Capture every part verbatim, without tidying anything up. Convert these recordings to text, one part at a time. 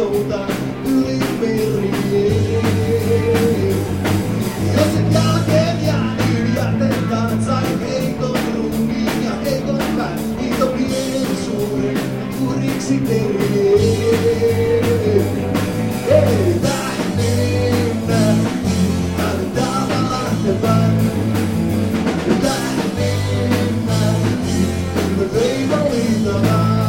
soutaa yli merien. Jos et jälkeen jää, niin jätetään sain heikon ruumiin ja heikon pään. Niitä pienen suuren kuriksi terveen. Ei tähtenä, älä täällä lähtevän. Tähtenä, me vei valintavaa.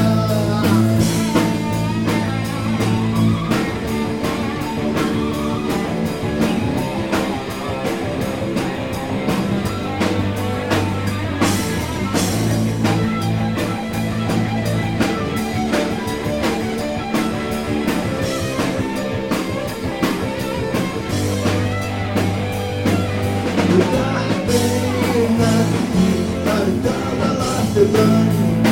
Tähtenä, älä täällä lähtevän.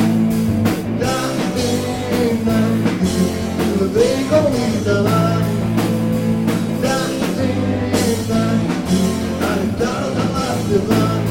Tähtenä, me vei valintavaa. Tähtenä, älä täältä lähtevän.